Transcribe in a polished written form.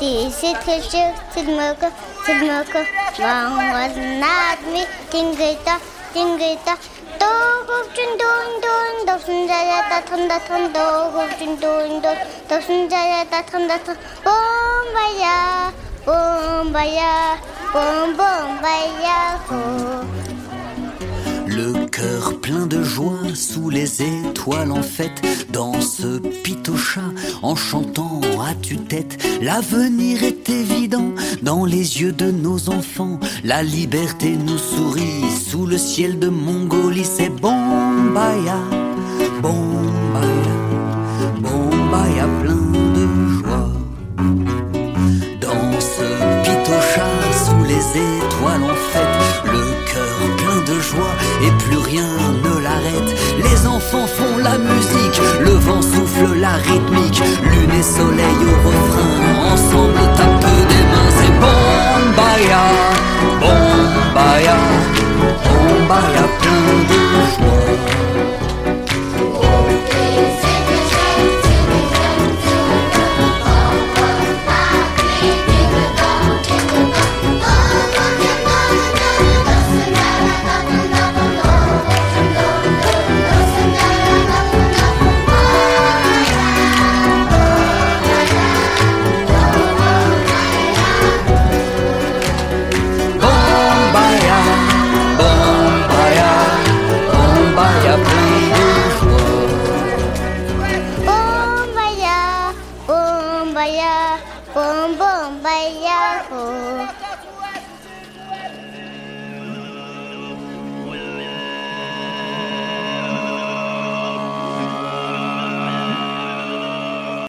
Tidmoko, one was not me, tingita, 도국준돈돈 도순자야다 턴다턴 도국준돈돈 도순자야다 턴다턴 봄바야 봄바야 봄봄바야 호. Le cœur plein de joie, sous les étoiles en fête, dans ce pitochat, en chantant à tue-tête. L'avenir est évident dans les yeux de nos enfants. La liberté nous sourit sous le ciel de Mongolie. C'est Bombaya, Bombaya, Bombaya plein de joie. Dans ce pitochat, sous les étoiles en fête, le cœur plein de joie et plus rien ne l'arrête. Les enfants font la musique, le vent souffle la rythmique, lune et soleil au refrain, ensemble